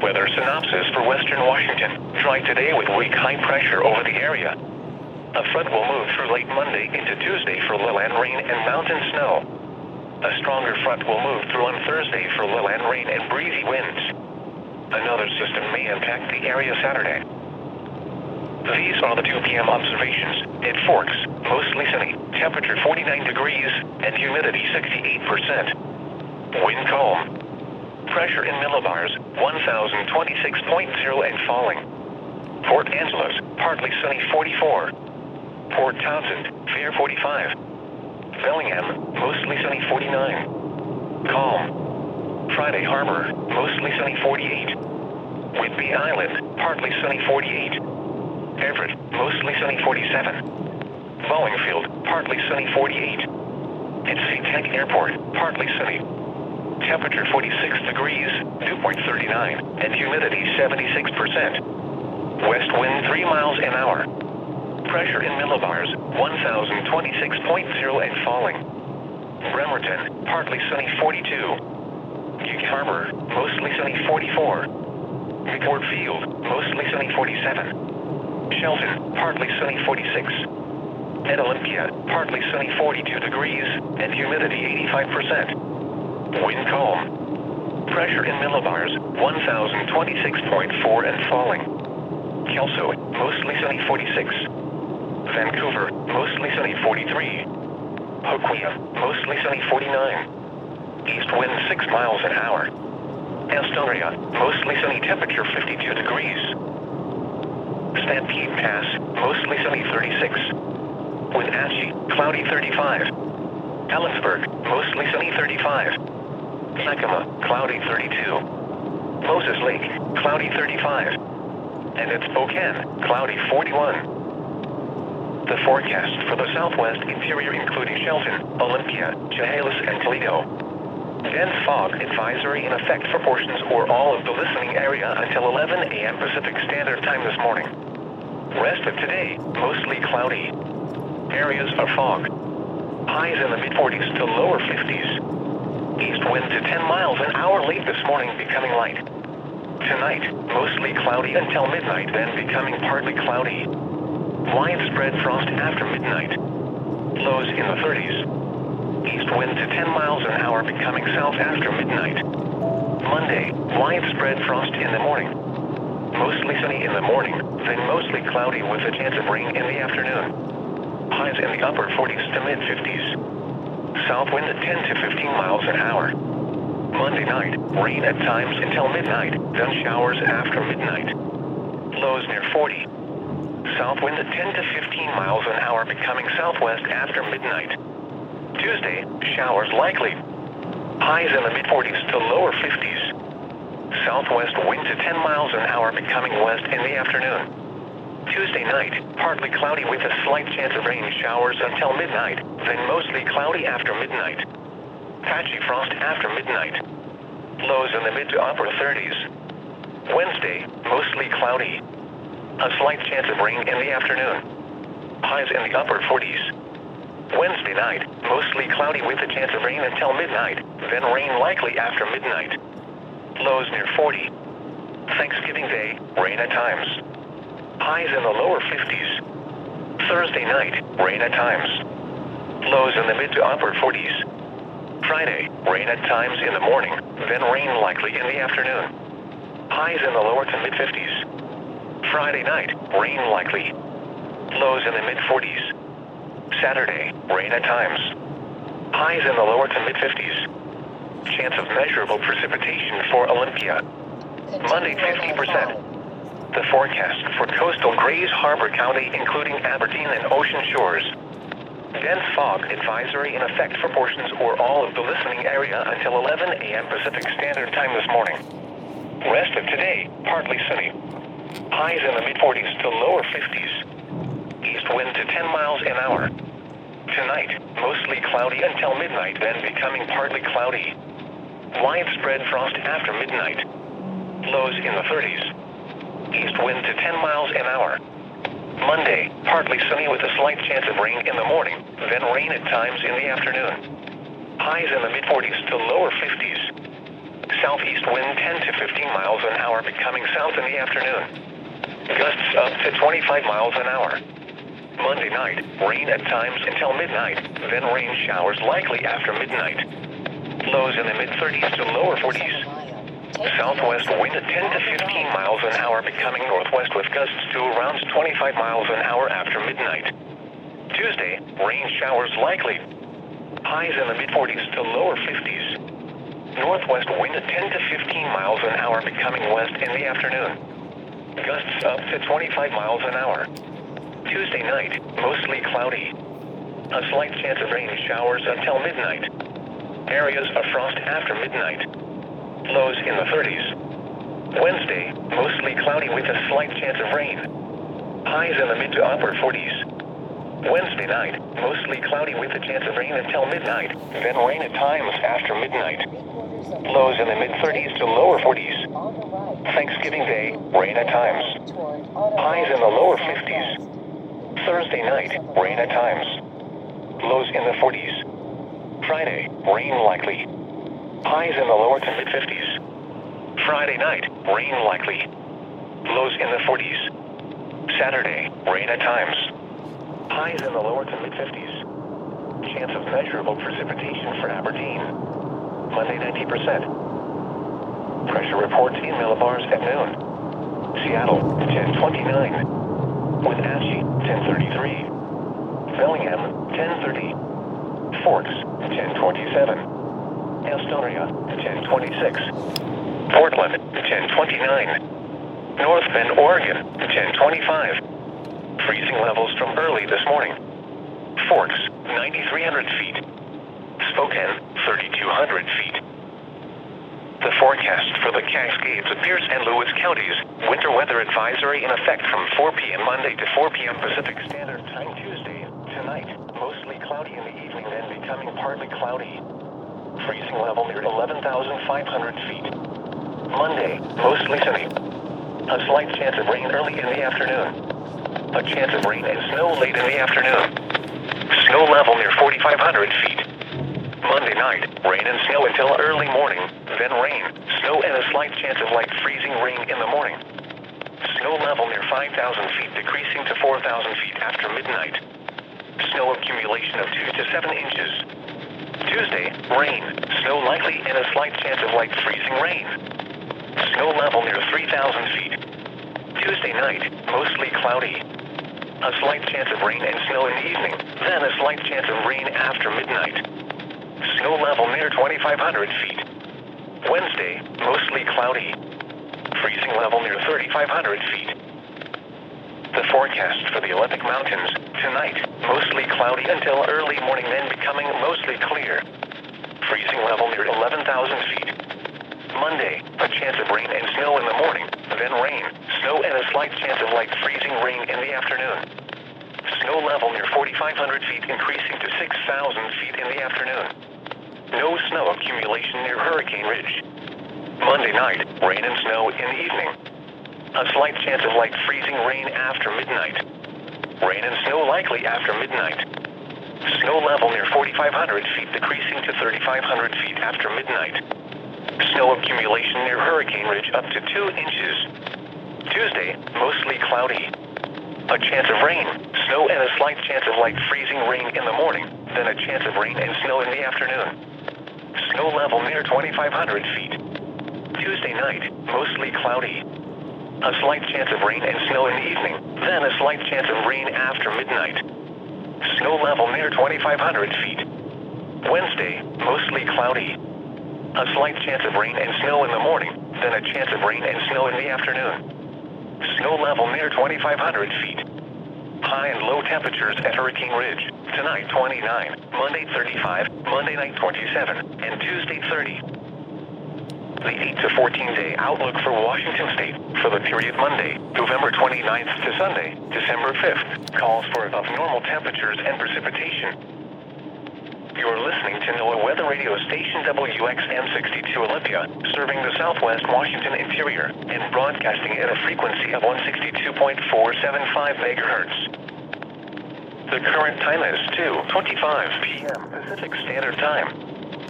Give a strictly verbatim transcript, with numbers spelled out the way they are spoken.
weather synopsis for western Washington. Dry today with weak high pressure over the area. A front will move through late Monday into Tuesday for lowland rain and mountain snow. A stronger front will move through on Thursday for lowland rain and breezy winds. Another system may impact the area Saturday. These are the two p m observations. At Forks, mostly sunny, temperature forty-nine degrees, and humidity sixty-eight percent. Wind calm. Pressure in millibars, one thousand twenty-six point zero and falling. Port Angeles, partly sunny forty-four. Port Townsend, fair forty-five. Bellingham, mostly sunny forty-nine. Calm. Friday Harbor, mostly sunny forty-eight. Whidbey Island, partly sunny forty-eight. Everett, mostly sunny forty-seven. Wallingfield, partly sunny forty-eight. At SeaTac Airport, partly sunny. Temperature forty-six degrees, dew point thirty-nine, and humidity seventy-six percent. West wind three miles an hour. Pressure in millibars, one thousand twenty-six point zero and falling. Bremerton, partly sunny forty-two. Gig Harbor, mostly sunny forty-four. McCord Field, mostly sunny forty-seven. Shelton, partly sunny forty-six. At Olympia, partly sunny forty-two degrees, and humidity eighty-five percent. Wind calm. Pressure in millibars, one thousand twenty-six point four and falling. Kelso, mostly sunny forty-six. Vancouver, mostly sunny forty-three. Hoquiam, mostly sunny forty-nine. East wind six miles an hour. Astoria, mostly sunny, temperature fifty-two degrees. Stampede Pass, mostly sunny thirty-six. Wenatchee, cloudy thirty-five. Ellensburg, mostly sunny thirty-five. Yakima, cloudy thirty-two. Moses Lake, cloudy thirty-five. And at Spokane, cloudy forty-one. The forecast for the southwest interior including Shelton, Olympia, Chehalis, and Toledo. Dense fog advisory in effect for portions or all of the listening area until eleven a m Pacific Standard Time this morning. Rest of today, mostly cloudy. Areas of fog. Highs in the mid forties to lower fifties. East wind to ten miles an hour late this morning, becoming light. Tonight, mostly cloudy until midnight, then becoming partly cloudy. Widespread frost after midnight. Lows in the thirties. East wind to ten miles an hour, becoming south after midnight. Monday, widespread frost in the morning. Mostly sunny in the morning, then mostly cloudy with a chance of rain in the afternoon. Highs in the upper forties to mid fifties. South wind at ten to fifteen miles an hour. Monday night, rain at times until midnight, then showers after midnight. Lows near forty. South wind at ten to fifteen miles an hour, becoming southwest after midnight. Tuesday, showers likely. Highs in the mid forties to lower fifties. Southwest wind to ten miles an hour, becoming west in the afternoon. Tuesday night, partly cloudy with a slight chance of rain showers until midnight, then mostly cloudy after midnight. Patchy frost after midnight. Lows in the mid to upper thirties. Wednesday, mostly cloudy. A slight chance of rain in the afternoon. Highs in the upper forties. Wednesday night, mostly cloudy with a chance of rain until midnight, then rain likely after midnight. Lows near forty. Thanksgiving Day, rain at times. Highs in the lower fifties. Thursday night, rain at times. Lows in the mid to upper forties. Friday, rain at times in the morning, then rain likely in the afternoon. Highs in the lower to mid fifties. Friday night, rain likely. Lows in the mid forties. Saturday, rain at times. Highs in the lower to mid fifties. Chance of measurable precipitation for Olympia. Monday, fifty percent. The forecast for coastal Grays Harbor County, including Aberdeen and Ocean Shores. Dense fog advisory in effect for portions or all of the listening area until eleven a m Pacific Standard Time this morning. Rest of today, partly sunny. Highs in the mid forties to lower fifties. East wind to ten miles an hour. Tonight, mostly cloudy until midnight, then becoming partly cloudy. Widespread frost after midnight. Lows in the thirties. East wind to ten miles an hour. Monday, partly sunny with a slight chance of rain in the morning, then rain at times in the afternoon. Highs in the mid forties to lower fifties. Southeast wind ten to fifteen miles an hour, becoming south in the afternoon. Gusts up to twenty-five miles an hour. Monday night, rain at times until midnight, then rain showers likely after midnight. Lows in the mid-thirties to lower forties. Southwest wind at ten to fifteen miles an hour, becoming northwest with gusts to around twenty-five miles an hour after midnight. Tuesday, rain showers likely. Highs in the mid-forties to lower fifties. Northwest wind at ten to fifteen miles an hour, becoming west in the afternoon. Gusts up to twenty-five miles an hour. Tuesday night, mostly cloudy. A slight chance of rain showers until midnight. Areas of frost after midnight. Lows in the thirties. Wednesday, mostly cloudy with a slight chance of rain. Highs in the mid to upper forties. Wednesday night, mostly cloudy with a chance of rain until midnight, then rain at times after midnight. Lows in the mid-thirties to lower forties. Thanksgiving Day, rain at times. Highs in the lower fifties. Thursday night, rain at times. Lows in the forties. Friday, rain likely. Highs in the lower to mid-fifties. Friday night, rain likely. Lows in the forties. Saturday, rain at times. Highs in the lower to mid-fifties. Chance of measurable precipitation for Aberdeen. Monday, ninety percent. Pressure reports in millibars at noon. Seattle, ten twenty-nine. With Ashley, ten thirty-three. Bellingham, ten thirty. Forks, ten twenty-seven. Astoria, ten twenty-six. Portland, ten twenty-nine. North Bend, Oregon, ten twenty-five. Freezing levels from early this morning. Forks, ninety-three hundred feet. Spokane, thirty-two hundred feet. The forecast for the Cascades, Pierce, and Lewis counties. Winter weather advisory in effect from four p.m. Monday to four p.m. Pacific Standard Time Tuesday. Tonight, mostly cloudy in the evening, then becoming partly cloudy. Freezing level near eleven thousand five hundred feet. Monday, mostly sunny. A slight chance of rain early in the afternoon. A chance of rain and snow late in the afternoon. Snow level near forty-five hundred feet. Monday night, rain and snow until early morning, then rain, snow, and a slight chance of light freezing rain in the morning. Snow level near five thousand feet, decreasing to four thousand feet after midnight. Snow accumulation of two to seven inches. Tuesday, rain, snow likely, and a slight chance of light freezing rain. Snow level near three thousand feet. Tuesday night, mostly cloudy. A slight chance of rain and snow in the evening, then a slight chance of rain after midnight. Snow level near twenty-five hundred feet. Wednesday, mostly cloudy. Freezing level near thirty-five hundred feet. The forecast for the Olympic Mountains. Tonight, mostly cloudy until early morning, then becoming mostly clear. Freezing level near eleven thousand feet. Monday, a chance of rain and snow in the morning, then rain, snow, and a slight chance of light freezing rain in the afternoon. Snow level near forty-five hundred feet, increasing to six thousand feet in the afternoon. No snow accumulation near Hurricane Ridge. Monday night, rain and snow in the evening. A slight chance of light freezing rain after midnight. Rain and snow likely after midnight. Snow level near forty-five hundred feet, decreasing to thirty-five hundred feet after midnight. Snow accumulation near Hurricane Ridge up to two inches. Tuesday, mostly cloudy. A chance of rain, snow, and a slight chance of light freezing rain in the morning, then a chance of rain and snow in the afternoon. Snow level near twenty-five hundred feet. Tuesday night, mostly cloudy. A slight chance of rain and snow in the evening, then a slight chance of rain after midnight. Snow level near twenty-five hundred feet. Wednesday, mostly cloudy. A slight chance of rain and snow in the morning, then a chance of rain and snow in the afternoon. Snow level near twenty-five hundred feet. High and low temperatures at Hurricane Ridge. Tonight twenty-nine, Monday thirty-five, Monday night twenty-seven, and Tuesday thirty. The eight to fourteen day outlook for Washington State for the period Monday, November twenty-ninth to Sunday, December fifth, calls for abnormal temperatures and precipitation. You're listening to NOAA Weather Radio Station W X M sixty-two Olympia, serving the southwest Washington interior and broadcasting at a frequency of one sixty-two point four seven five megahertz. The current time is two twenty-five p.m. Pacific Standard Time.